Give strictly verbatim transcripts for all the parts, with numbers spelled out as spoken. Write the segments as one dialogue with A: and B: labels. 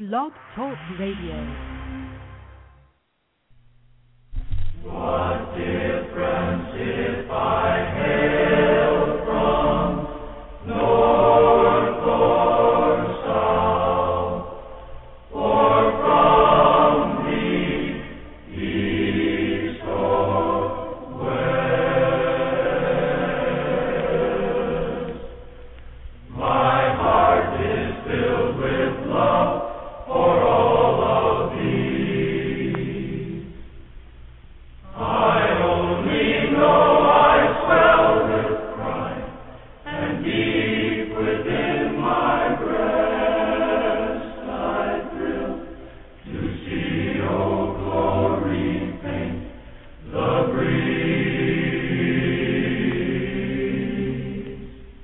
A: Blog Talk Radio.
B: What difference if I hail from north or south, or from the east or west? My heart is filled with love for all of thee. I only know I swell with pride, and deep within my breast I thrill to see, oh glory, paint the breeze.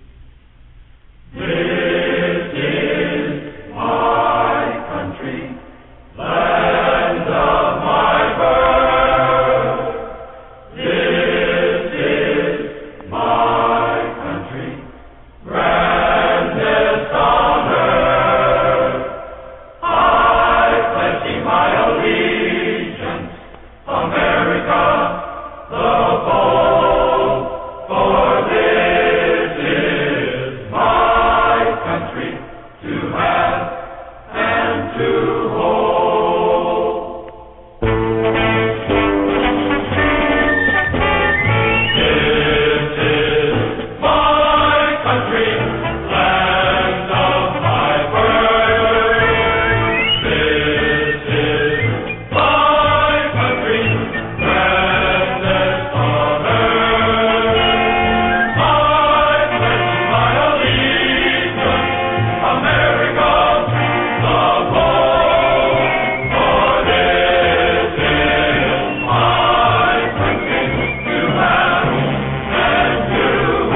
B: This is my country, land of my birth. This is my country, grandest on earth. I pledge thee my allegiance, America the bold, for this is my country to have and to hold. This is my country, land of my birth. This is my country, grandest on earth. I pledge my allegiance, America the bold, for this is my country to have and to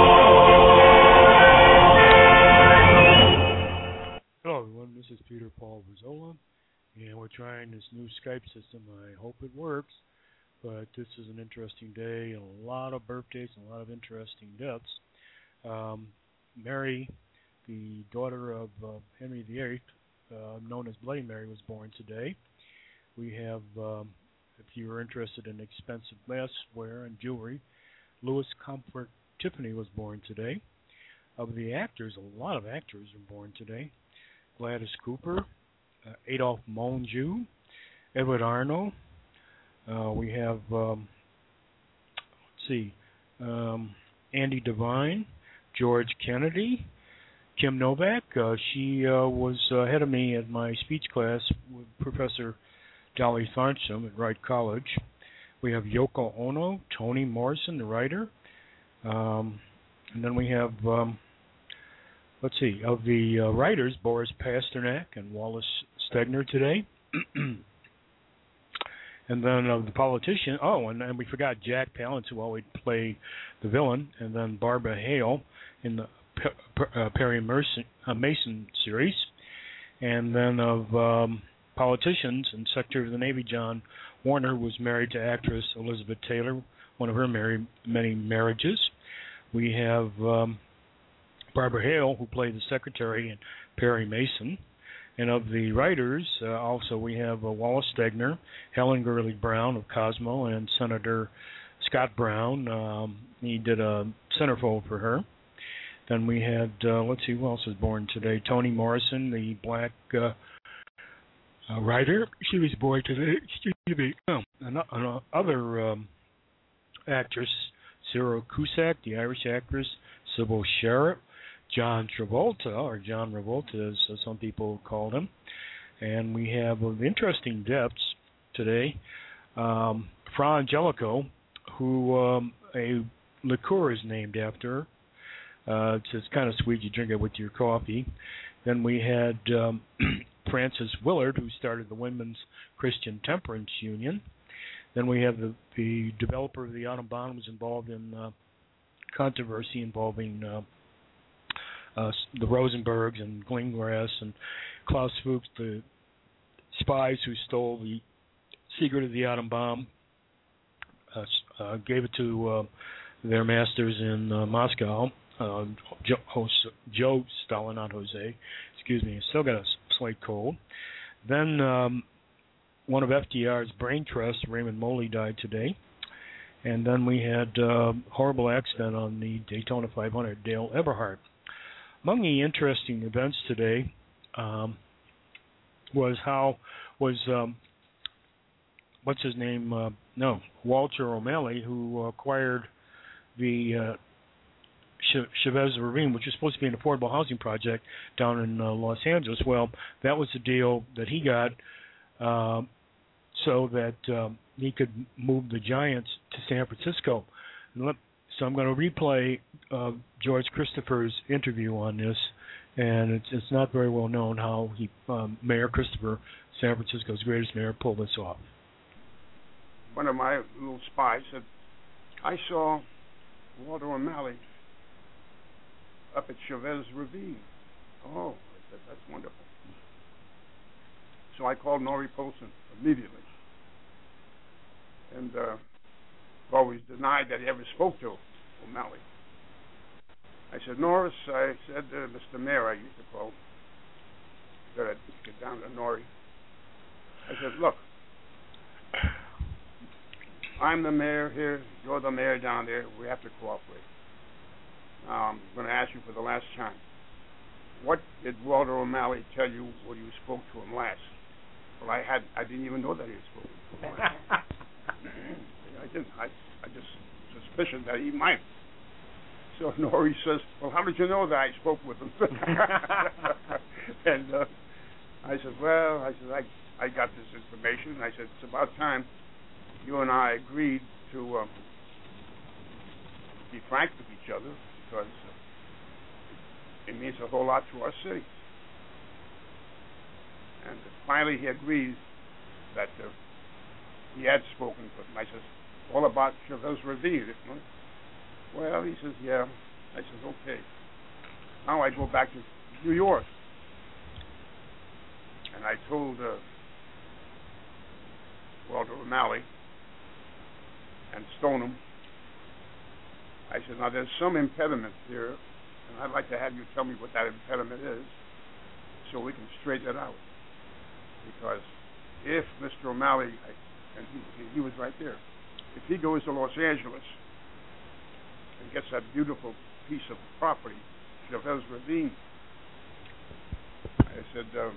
B: hold.
C: Hello everyone, this is Peter Paul Rizzola, and we're trying this new Skype system. I hope it works, but this is an interesting day, and a lot of birthdays and a lot of interesting deaths. Um, Mary, the daughter of uh, Henry the Eighth, uh, known as Bloody Mary, was born today. We have, um, if you're interested in expensive glassware and jewelry, Louis Comfort Tiffany was born today. Of the actors, a lot of actors are born today. Gladys Cooper, uh, Adolphe Monjou, Edward Arnold. Uh, we have, um, let's see, um, Andy Devine, George Kennedy, Kim Novak. Uh, she uh, was uh, ahead of me at my speech class with Professor Dolly Tharnsham at Wright College. We have Yoko Ono, Toni Morrison, the writer. Um, and then we have... Um, Let's see, of the uh, writers, Boris Pasternak and Wallace Stegner today. And then of the politician, oh, and, and we forgot Jack Palance, who always played the villain, and then Barbara Hale in the P- P- uh, Perry Mason, uh, Mason series. And then of um, politicians and Secretary of the Navy, John Warner, was married to actress Elizabeth Taylor, one of her married, many marriages. We have... Um, Barbara Hale, who played the secretary in Perry Mason. And of the writers, uh, also we have uh, Wallace Stegner, Helen Gurley Brown of Cosmo, and Senator Scott Brown. Um, he did a centerfold for her. Then we had, uh, let's see, who else was born today? Toni Morrison, the black uh, uh, writer. She was born today. Excuse me. Oh, another um, actress, Cyril Cusack, the Irish actress, Sybil Sherritt, John Travolta, or John Travolta, as some people called him. And we have uh, interesting deaths today. Um, Fra Angelico, who um, a liqueur is named after her. Uh, it's, it's kind of sweet. You drink it with your coffee. Then we had um, Frances Willard, who started the Women's Christian Temperance Union. Then we have the, the developer of the atom bomb was involved in uh, controversy involving uh, uh, the Rosenbergs and Glengrass and Klaus Fuchs, the spies who stole the secret of the atom bomb, uh, uh, gave it to uh, their masters in uh, Moscow, uh, Joe, Joe Stalin, not Jose, excuse me. Still got a Slate Cold. Then um, one of F D R's brain trusts, Raymond Moley, died today. And then we had uh, horrible accident on the Daytona five hundred, Dale Eberhard. Among the interesting events today um, was how was um, what's his name? Uh, no, Walter O'Malley, who acquired the uh, Chavez Ravine, which is supposed to be an affordable housing project down in uh, Los Angeles. Well, that was the deal that he got uh, so that um, he could move the Giants to San Francisco. And let, so I'm going to replay uh, George Christopher's interview on this, and it's, it's not very well known how he, um, Mayor Christopher, San Francisco's greatest mayor, pulled this off.
A: One of my little spies said, I saw Walter O'Malley up at Chavez Ravine. Oh, I said, that's wonderful. So I called Norrie Polson immediately. And uh, always denied that he ever spoke to O'Malley. I said, Norris, I said, uh, Mister Mayor, I used to call. That I'd get down to Norrie. I said, look, I'm the mayor here, you're the mayor down there, we have to cooperate. Now, I'm going to ask you for the last time. What did Walter O'Malley tell you when you spoke to him last? Well, I had, I didn't even know that he had spoken to him last. I didn't. I, I just suspicion that he might. So Norrie says, well, how did you know that I spoke with him? and uh, I said, well, I said, I, I got this information. I said, it's about time you and I agreed to um, be frank with each other, because uh, it means a whole lot to our city. And finally he agreed that uh, he had spoken to him. I said, all about Chavez Ravine. Well, he says, yeah. I said, okay. Now I go back to New York. And I told uh, Walter O'Malley and Stoneham, I said, now there's some impediment here, and I'd like to have you tell me what that impediment is so we can straighten it out. Because if Mister O'Malley, and he, he was right there, if he goes to Los Angeles and gets that beautiful piece of property, Chavez Ravine, I said, um,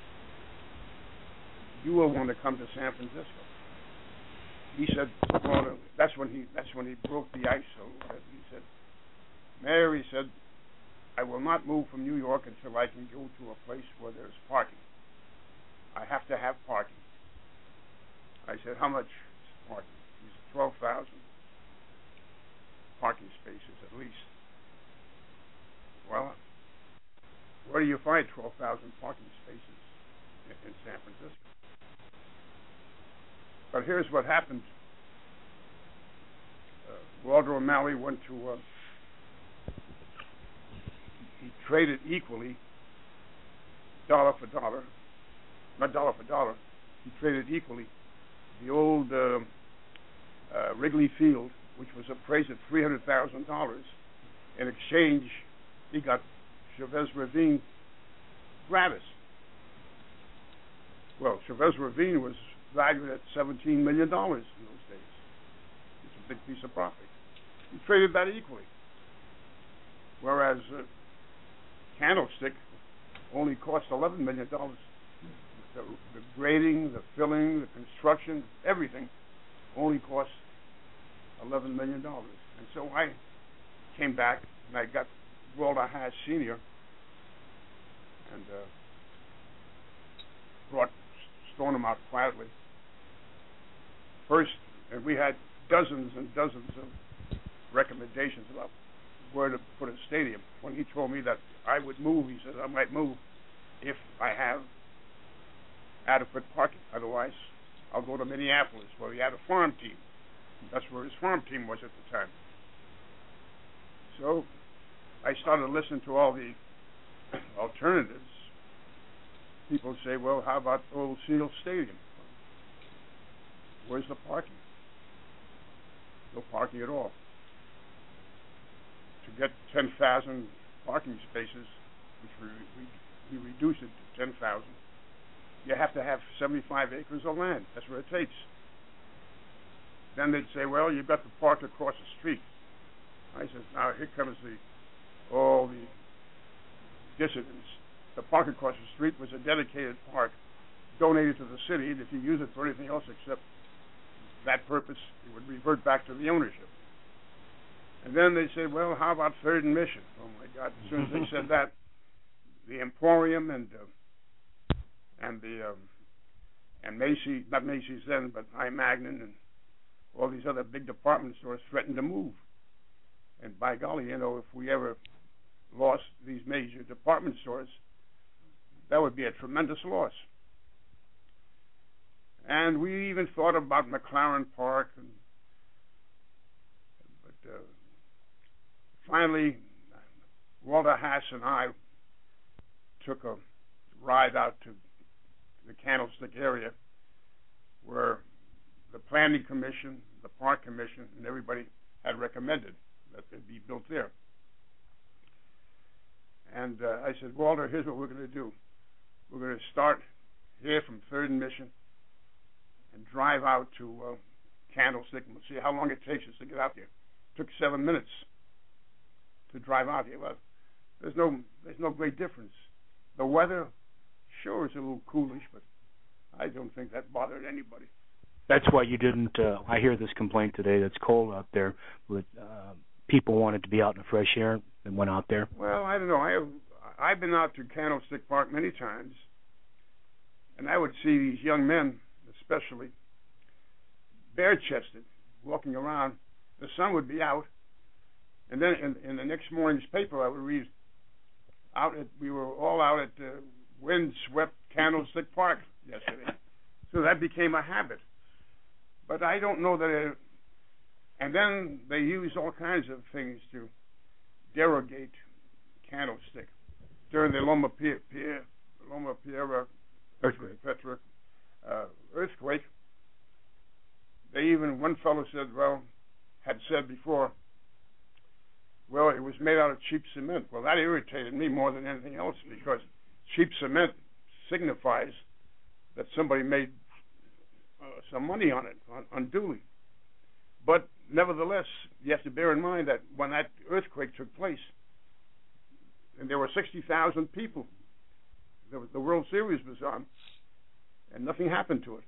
A: you will want to come to San Francisco. He said, well, that's when he that's when he broke the ice. So uh, he said, Mayor, he said, I will not move from New York until I can go to a place where there's parking. I have to have parking. I said, how much parking? He said, twelve thousand parking spaces at least. Well, where do you find twelve thousand parking spaces in, in San Francisco? But here's what happened. Uh, Walter O'Malley went to, uh, he traded equally, dollar for dollar, not dollar for dollar, he traded equally the old uh, uh, Wrigley Field, which was appraised at three hundred thousand dollars. In exchange, he got Chavez Ravine gratis. Well, Chavez Ravine was valued at seventeen million dollars in those days. It's a big piece of property. He traded that equally. Whereas uh, Candlestick only cost eleven million dollars. The, the grading, the filling, the construction, everything only cost eleven million dollars. And so I came back and I got Walter Haas Senior and uh, brought Stoneham out quietly. First, and we had dozens and dozens of recommendations about where to put a stadium. When he told me that I would move, he said I might move if I have adequate parking. Otherwise, I'll go to Minneapolis, where he had a farm team. That's where his farm team was at the time. So I started listening to all the alternatives. People say, well, how about Old Seal Stadium? Where's the parking? No parking at all. To get ten thousand parking spaces, which we, we we reduce it to ten thousand, you have to have seventy-five acres of land. That's what it takes. Then they'd say, well, you've got the park across the street. I said, now here comes the all the dissidents. The park across the street was a dedicated park donated to the city, and if you use it for anything else except that purpose, it would revert back to the ownership. And then they said, well, how about Third and Mission? Oh, my God. As soon as they said that, the Emporium and uh, and the um, and Macy's, not Macy's then, but I. Magnin and all these other big department stores threatened to move. And by golly, you know, if we ever lost these major department stores, that would be a tremendous loss. And we even thought about McLaren Park, and, but uh, finally, Walter Haas and I took a ride out to the Candlestick area, where the Planning Commission, the Park Commission, and everybody had recommended that it be built there. And uh, I said, Walter, here's what we're going to do. We're going to start here from Third and Mission and drive out to uh, Candlestick, and we'll see how long it takes us to get out there. It took seven minutes to drive out here. Well, there's no, there's no great difference. The weather, sure, is a little coolish, but I don't think that bothered anybody.
D: That's why you didn't, uh, I hear this complaint today that's cold out there, but uh, people wanted to be out in the fresh air and went out there.
A: Well, I don't know. I have, I've been out to Candlestick Park many times, and I would see these young men, especially, bare-chested, walking around. The sun would be out, and then in, in the next morning's paper I would read, out at, we were all out at uh, wind-swept Candlestick Park yesterday. So that became a habit. But I don't know that it, and then they use all kinds of things to derogate Candlestick. During the Loma Piera, Loma Piera earthquake, Petra, uh, earthquake, they even, one fellow said, well, had said before, well, it was made out of cheap cement. Well, that irritated me more than anything else, because cheap cement signifies that somebody made uh, some money on it, on, unduly. But nevertheless, you have to bear in mind that when that earthquake took place, and there were sixty thousand people, the, the World Series was on, and nothing happened to it.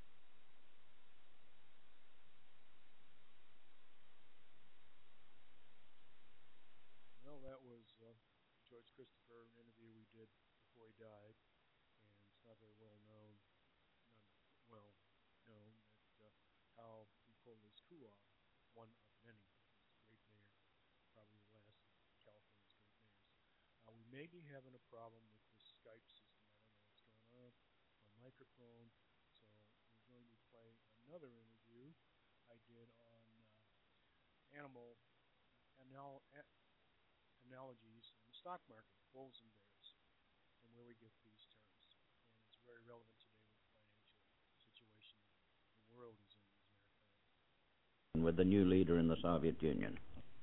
C: Well, that was uh, George Christopher, an interview we did before he died, and it's not very well known, not well known that uh, how he pulled his coup off, one of many. He was a great mayor, probably the last of California's great mayors. Uh, we may be having a problem with the Skype system. I don't know what's going on. My microphone. So we're going to play another interview I did on uh, animal anal a analogies in the stock market, bulls and bears, and where we get these terms. And it's very relevant today with the financial situation the world is in, as a matter of fact.
E: With the new leader in the Soviet Union.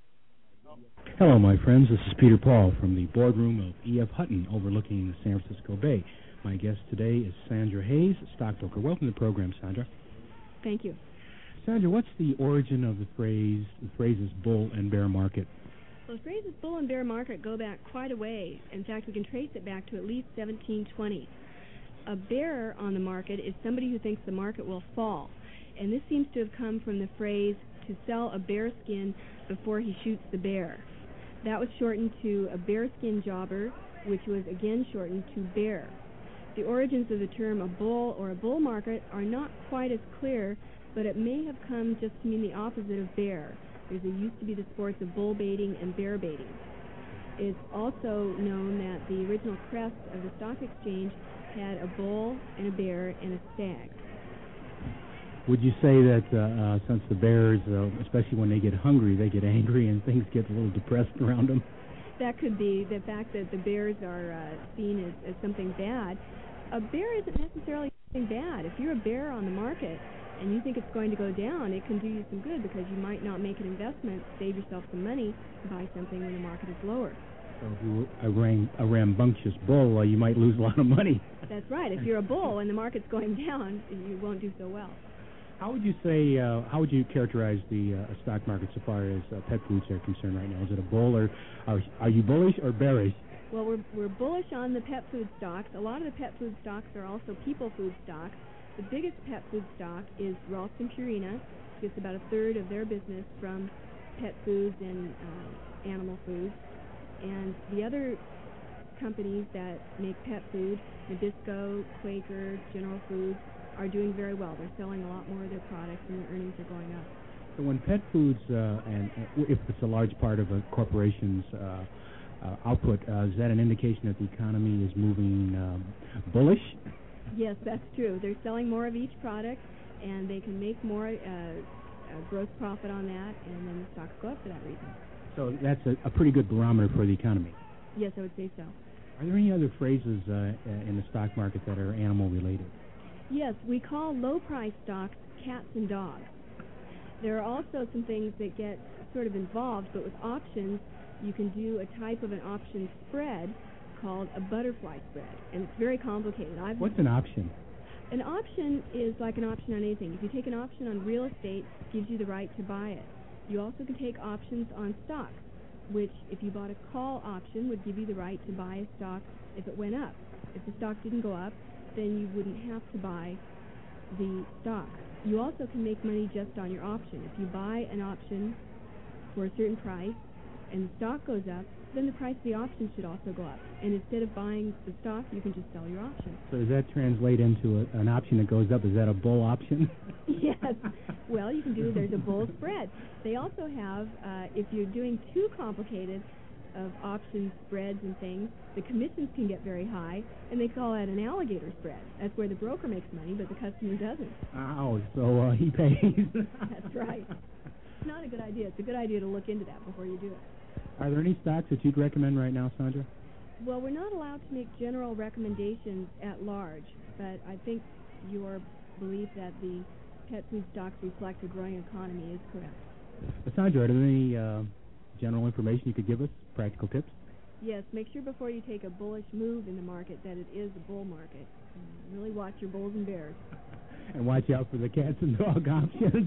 F: Hello, my friends. This is Peter Paul from the boardroom of E F. Hutton overlooking the San Francisco Bay. My guest today is Sandra Hayes, stockbroker. Welcome to the program, Sandra.
G: Thank you.
F: Sandra, what's the origin of the phrase, the phrases bull and bear market?
G: Well, the phrases bull and bear market go back quite a ways. In fact, we can trace it back to at least seventeen twenty. A bear on the market is somebody who thinks the market will fall. And this seems to have come from the phrase to sell a bear skin before he shoots the bear. That was shortened to a bearskin jobber, which was again shortened to bear. The origins of the term a bull or a bull market are not quite as clear, but it may have come just to mean the opposite of bear. There used to be the sports of bull baiting and bear baiting. It's also known that the original crest of the stock exchange had a bull and a bear and a stag.
F: Would you say that uh, uh, since the bears, uh, especially when they get hungry, they get angry and things get a little depressed around them?
G: That could be the fact that the bears are uh, seen as, as something bad. A bear isn't necessarily something bad. If you're a bear on the market and you think it's going to go down, it can do you some good because you might not make an investment, save yourself some money, buy something when the market is lower.
F: So if you were a, ram- a rambunctious bull, uh, you might lose a lot of money.
G: That's right. If you're a bull and the market's going down, you won't do so well.
F: How would you say, uh, how would you characterize the uh, stock market so far as uh, pet foods are concerned right now? Is it a bull, or are, are you bullish or bearish?
G: Well, we're, we're bullish on the pet food stocks. A lot of the pet food stocks are also people food stocks. The biggest pet food stock is Ralston Purina. Gets about a third of their business from pet foods and uh, animal foods. And the other companies that make pet food, Nabisco, Quaker, General Foods, are doing very well. They're selling a lot more of their products and their earnings are going up.
F: So when pet foods, uh, and uh, if it's a large part of a corporation's uh, uh, output, uh, is that an indication that the economy is moving um, bullish?
G: Yes, that's true. They're selling more of each product, and they can make more uh, uh, gross profit on that, and then the stocks go up for that reason.
F: So that's a, a pretty good barometer for the economy.
G: Yes, I would say so.
F: Are there any other phrases uh, in the stock market that are animal-related?
G: Yes, we call low-price stocks cats and dogs. There are also some things that get sort of involved, but with options, you can do a type of an option spread called a butterfly spread, and it's very complicated. I've
F: What's an option?
G: An option is like an option on anything. If you take an option on real estate, it gives you the right to buy it. You also can take options on stocks, which if you bought a call option would give you the right to buy a stock if it went up. If the stock didn't go up, then you wouldn't have to buy the stock. You also can make money just on your option. If you buy an option for a certain price and the stock goes up, then the price of the option should also go up. And instead of buying the stock, you can just sell your option.
F: So does that translate into a, an option that goes up? Is that a bull option?
G: Yes. Well, you can do, there's a bull spread. They also have, uh, if you're doing too complicated of option spreads and things, the commissions can get very high, and they call that an alligator spread. That's where the broker makes money, but the customer doesn't.
F: Oh, so uh, he pays.
G: That's right. It's not a good idea. It's a good idea to look into that before you do it.
F: Are there any stocks that you'd recommend right now, Sandra?
G: Well, we're not allowed to make general recommendations at large, but I think your belief that the pet food stocks reflect a growing economy is correct.
F: Uh, Sandra, are there any uh, general information you could give us, practical tips?
G: Yes, make sure before you take a bullish move in the market that it is a bull market. And really watch your bulls and bears.
F: And watch out for the cats and dog options.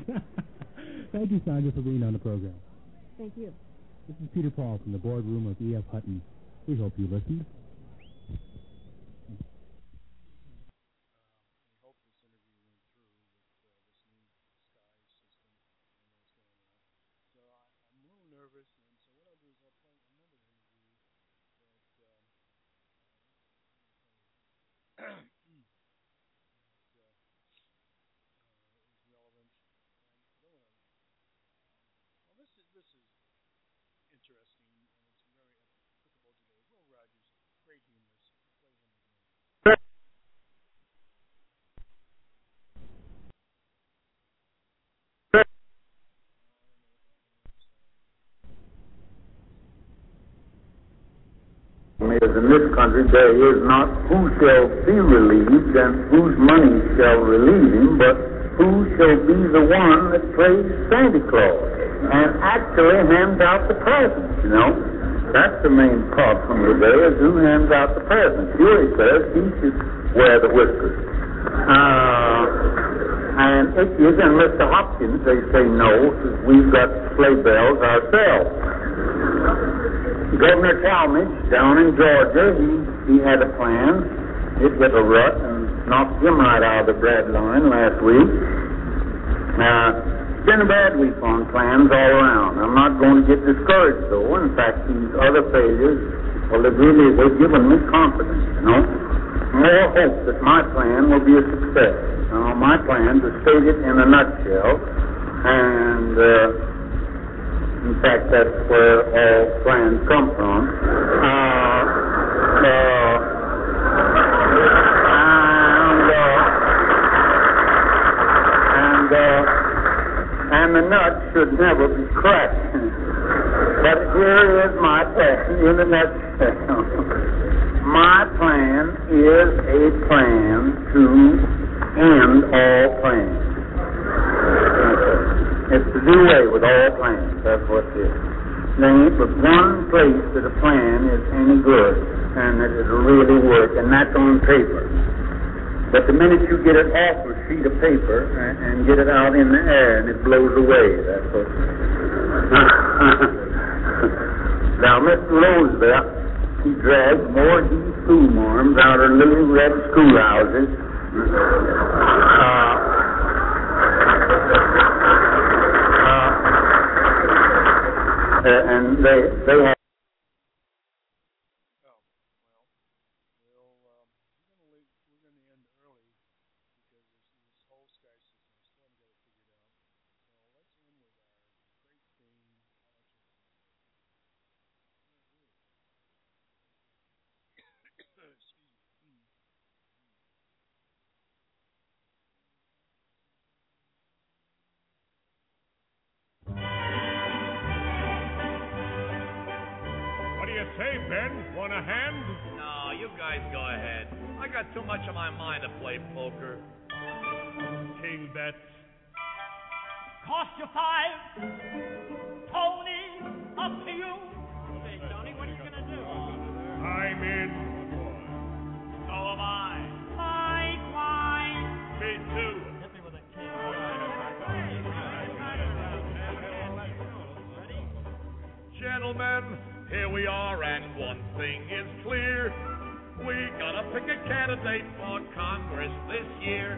F: Thank you, Sandra, for being on the program.
G: Thank you.
F: This is Peter Paul from the boardroom of E F. Hutton. We hope you listened.
H: Is in this country there is not who shall be relieved and whose money shall relieve him, but who shall be the one that plays Santa Claus and actually hands out the presents, you know. That's the main problem today, is who hands out the presents. Sure, he says he should wear the whiskers. Uh, and if you and Mister Hopkins, they say no, because we've got sleigh bells ourselves. Governor Talmadge down in Georgia, he, he had a plan. It hit a rut and knocked him right out of the bread line last week. Now, it's been a bad week on plans all around. I'm not going to get discouraged, though. In fact, these other failures, well, they've really, they've given me confidence, you know. More hope that my plan will be a success. Now, my plan, to state it in a nutshell, and... Uh, In fact, that's where all plans come from. Uh, uh, and, uh, and, uh, and the nut should never be cracked. But here is my plan in a nutshell. My plan is a plan to end all plans. It's to do away with all plans. That's what it is. There ain't but one place that a plan plan is any good and that it'll really work, and that's on paper. But the minute you get it off a sheet of paper and, and get it out in the air and it blows away, that's what. Now, Mister Roosevelt, he dragged more these school marms out of little red schoolhouses. Uh, uh, and they they have.
B: Say, Ben, want a hand?
I: No, you guys go ahead. I got too much on my mind to play poker.
B: King bets.
J: Cost you five. Tony, up to you. Hey, Tony, what are you going to do?
B: I'm in.
J: So am I. Likewise.
B: Me too.
J: Hit me with a king.
B: Ready?
I: Gentlemen, here we are, and one thing is clear. We gotta pick a candidate for Congress this year.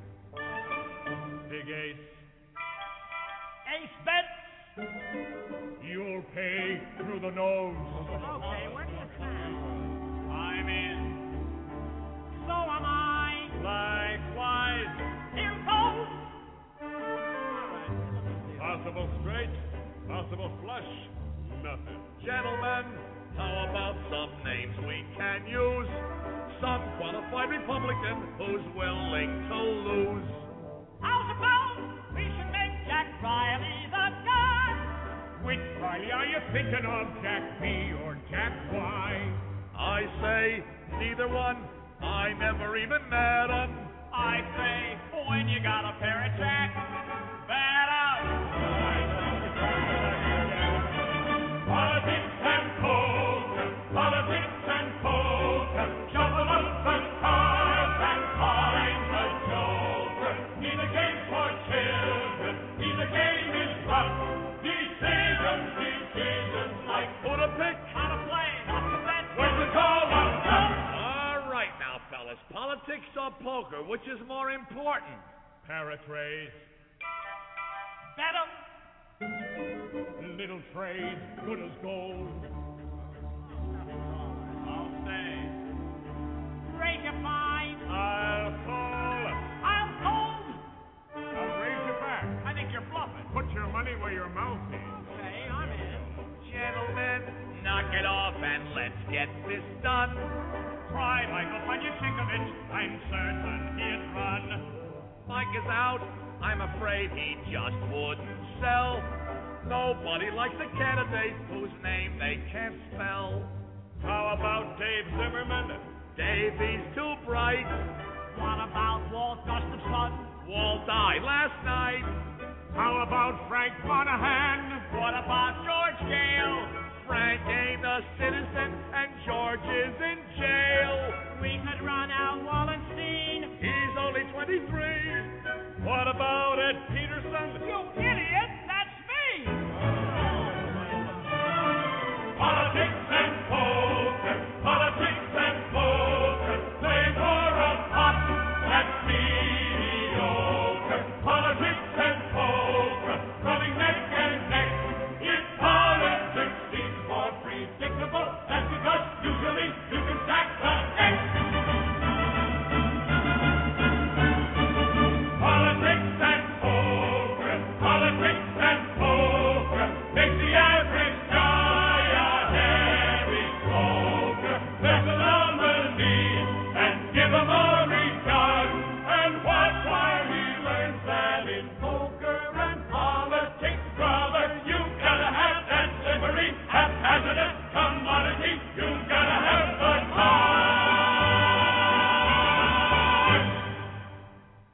B: Big Ace.
J: Ace bets.
B: You'll pay through the nose.
J: Okay, where do you stand? I'm in. So am I.
B: Likewise.
J: Here goes.
B: All right. Possible straight, possible flush. Nothing.
I: Gentlemen, how about some names we can use? Some qualified Republican who's willing to lose.
J: How's about we should make Jack Riley the guy?
B: Which Riley are you thinking of, Jack B or Jack Y?
I: I say neither one. I never even met him.
J: I say when you got a pair of Jack, bet up.
B: Politics and poker, politics and poker, shuffle up and cards and find a joker. Neither game for children, neither game is rough. Decisions, decisions like
I: Who to pick?
J: How to play, how to bet,
B: when to call up.
I: All right now, fellas. Politics or poker, which is more important?
B: Paratrays.
J: bet 'em.
B: Little trade, good as gold.
J: I'll say. Raise your fine.
B: I'll call.
J: I'll hold.
B: I'll raise you back.
J: I think you're bluffing.
B: Put your money where your mouth is.
J: Okay, I'm in.
I: Gentlemen, knock it off and let's get this done.
J: Try Michael Panyachikovich. I'm certain he'd run.
I: Mike is out. I'm afraid he just wouldn't sell. Nobody likes a candidate whose name they can't spell.
B: How about Dave Zimmerman?
I: Davey's too bright.
J: What about Walt Gustafson?
I: Walt died last night.
B: How about Frank Monahan?
J: What about George Gale?
I: Frank ain't a citizen and George is in jail.
J: We could run out Wallenstein.
I: He's only twenty-three.
B: What about Ed Peterson?
J: You idiot! That's me!
B: Politics and poker, politics and poker, play for a pot that's mediocre. Politics and poker, running neck and neck. If politics seems more predictable, that's because usually you